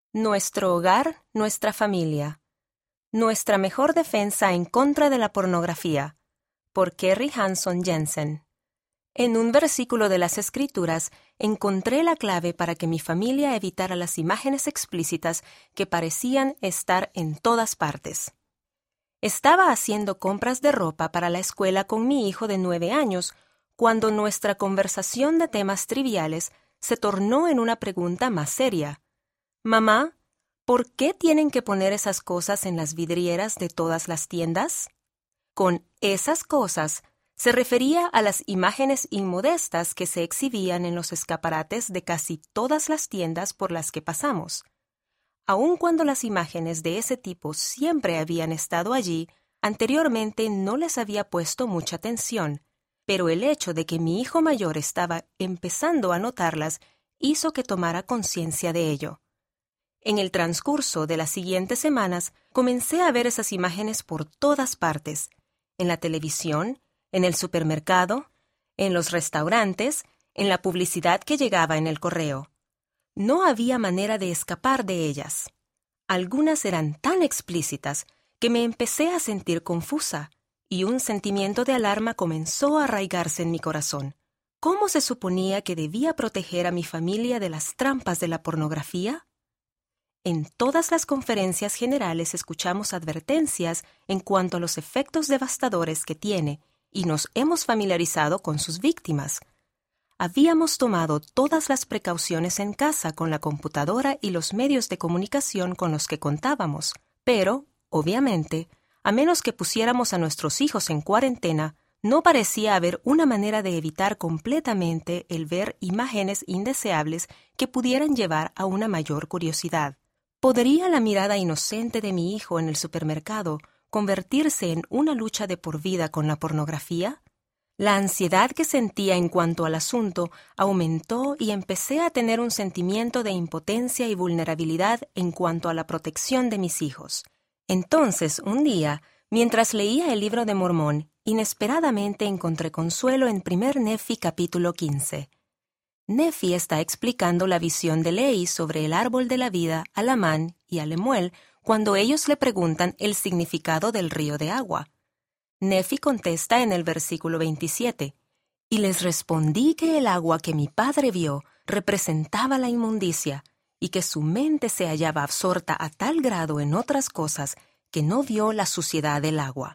Nuestro hogar, nuestra familia. Nuestra mejor defensa en contra de la pornografía. Por Kerry Hanson Jensen. En un versículo de las Escrituras encontré la clave para que mi familia evitara las imágenes explícitas que parecían estar en todas partes. Estaba haciendo compras de ropa para la escuela con mi hijo de 9 años cuando nuestra conversación de temas triviales se tornó en una pregunta más seria. Mamá, ¿por qué tienen que poner esas cosas en las vidrieras de todas las tiendas? Con esas cosas se refería a las imágenes inmodestas que se exhibían en los escaparates de casi todas las tiendas por las que pasamos. Aun cuando las imágenes de ese tipo siempre habían estado allí, anteriormente no les había puesto mucha atención, pero el hecho de que mi hijo mayor estaba empezando a notarlas hizo que tomara conciencia de ello. En el transcurso de las siguientes semanas, comencé a ver esas imágenes por todas partes, en la televisión, en el supermercado, en los restaurantes, en la publicidad que llegaba en el correo. No había manera de escapar de ellas. Algunas eran tan explícitas que me empecé a sentir confusa, y un sentimiento de alarma comenzó a arraigarse en mi corazón. ¿Cómo se suponía que debía proteger a mi familia de las trampas de la pornografía? En todas las conferencias generales escuchamos advertencias en cuanto a los efectos devastadores que tiene, y nos hemos familiarizado con sus víctimas. Habíamos tomado todas las precauciones en casa con la computadora y los medios de comunicación con los que contábamos, pero, obviamente, a menos que pusiéramos a nuestros hijos en cuarentena, no parecía haber una manera de evitar completamente el ver imágenes indeseables que pudieran llevar a una mayor curiosidad. ¿Podría la mirada inocente de mi hijo en el supermercado convertirse en una lucha de por vida con la pornografía? La ansiedad que sentía en cuanto al asunto aumentó y empecé a tener un sentimiento de impotencia y vulnerabilidad en cuanto a la protección de mis hijos. Entonces, un día, mientras leía el libro de Mormón, inesperadamente encontré consuelo en 1 Nefi capítulo 15. Nefi está explicando la visión de Lehi sobre el árbol de la vida a Lamán y a Lemuel cuando ellos le preguntan el significado del río de agua. Nefi contesta en el versículo 27, «Y les respondí que el agua que mi padre vio representaba la inmundicia, y que su mente se hallaba absorta a tal grado en otras cosas que no vio la suciedad del agua».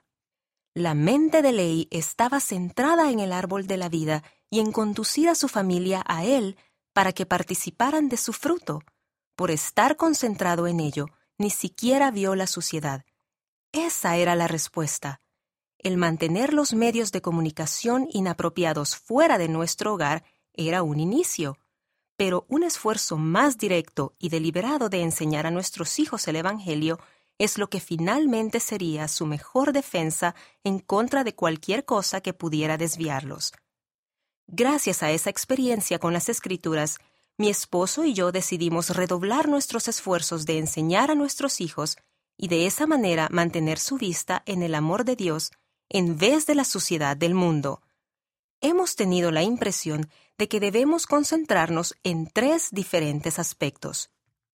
La mente de Lehi estaba centrada en el árbol de la vida y en conducir a su familia a él para que participaran de su fruto. Por estar concentrado en ello, ni siquiera vio la suciedad. Esa era la respuesta. El mantener los medios de comunicación inapropiados fuera de nuestro hogar era un inicio, pero un esfuerzo más directo y deliberado de enseñar a nuestros hijos el Evangelio es lo que finalmente sería su mejor defensa en contra de cualquier cosa que pudiera desviarlos. Gracias a esa experiencia con las Escrituras, mi esposo y yo decidimos redoblar nuestros esfuerzos de enseñar a nuestros hijos y de esa manera mantener su vista en el amor de Dios en vez de la suciedad del mundo. Hemos tenido la impresión de que debemos concentrarnos en 3 diferentes aspectos.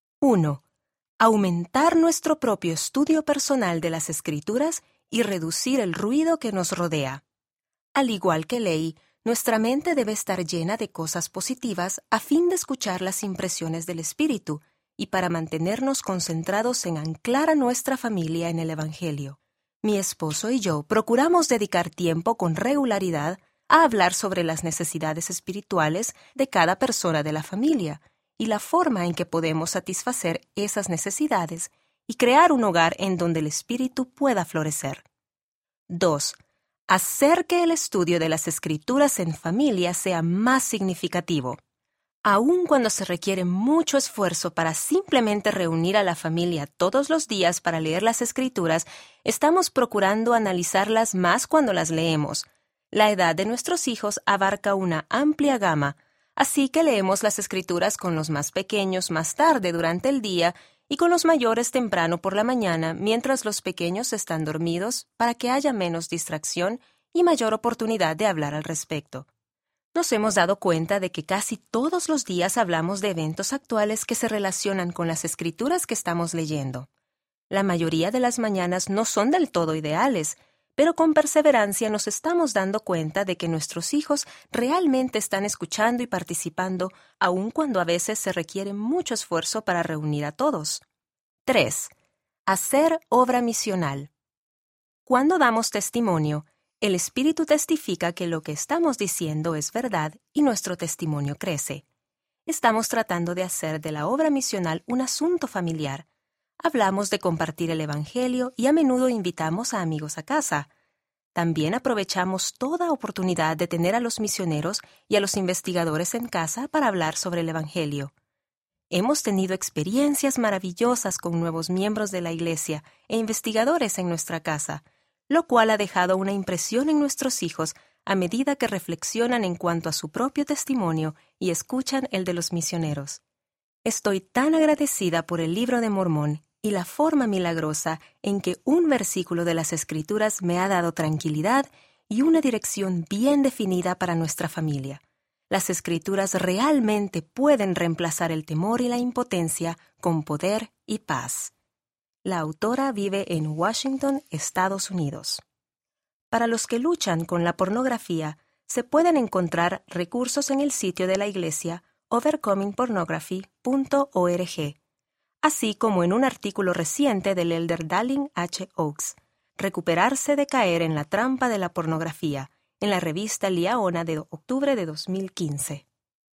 1. Aumentar nuestro propio estudio personal de las Escrituras y reducir el ruido que nos rodea. Al igual que Lehi, nuestra mente debe estar llena de cosas positivas a fin de escuchar las impresiones del Espíritu y para mantenernos concentrados en anclar a nuestra familia en el Evangelio. Mi esposo y yo procuramos dedicar tiempo con regularidad a hablar sobre las necesidades espirituales de cada persona de la familia y la forma en que podemos satisfacer esas necesidades y crear un hogar en donde el espíritu pueda florecer. 2. Hacer que el estudio de las Escrituras en familia sea más significativo. Aun cuando se requiere mucho esfuerzo para simplemente reunir a la familia todos los días para leer las Escrituras, estamos procurando analizarlas más cuando las leemos. La edad de nuestros hijos abarca una amplia gama, así que leemos las Escrituras con los más pequeños más tarde durante el día y con los mayores temprano por la mañana mientras los pequeños están dormidos para que haya menos distracción y mayor oportunidad de hablar al respecto. Nos hemos dado cuenta de que casi todos los días hablamos de eventos actuales que se relacionan con las escrituras que estamos leyendo. La mayoría de las mañanas no son del todo ideales, pero con perseverancia nos estamos dando cuenta de que nuestros hijos realmente están escuchando y participando, aun cuando a veces se requiere mucho esfuerzo para reunir a todos. 3. Hacer obra misional. Cuando damos testimonio, el Espíritu testifica que lo que estamos diciendo es verdad y nuestro testimonio crece. Estamos tratando de hacer de la obra misional un asunto familiar. Hablamos de compartir el Evangelio y a menudo invitamos a amigos a casa. También aprovechamos toda oportunidad de tener a los misioneros y a los investigadores en casa para hablar sobre el Evangelio. Hemos tenido experiencias maravillosas con nuevos miembros de la Iglesia e investigadores en nuestra casa, lo cual ha dejado una impresión en nuestros hijos a medida que reflexionan en cuanto a su propio testimonio y escuchan el de los misioneros. Estoy tan agradecida por el Libro de Mormón y la forma milagrosa en que un versículo de las Escrituras me ha dado tranquilidad y una dirección bien definida para nuestra familia. Las Escrituras realmente pueden reemplazar el temor y la impotencia con poder y paz. La autora vive en Washington, Estados Unidos. Para los que luchan con la pornografía, se pueden encontrar recursos en el sitio de la iglesia overcomingpornography.org, así como en un artículo reciente del elder Dallin H. Oaks, Recuperarse de caer en la trampa de la pornografía, en la revista Liaona de octubre de 2015.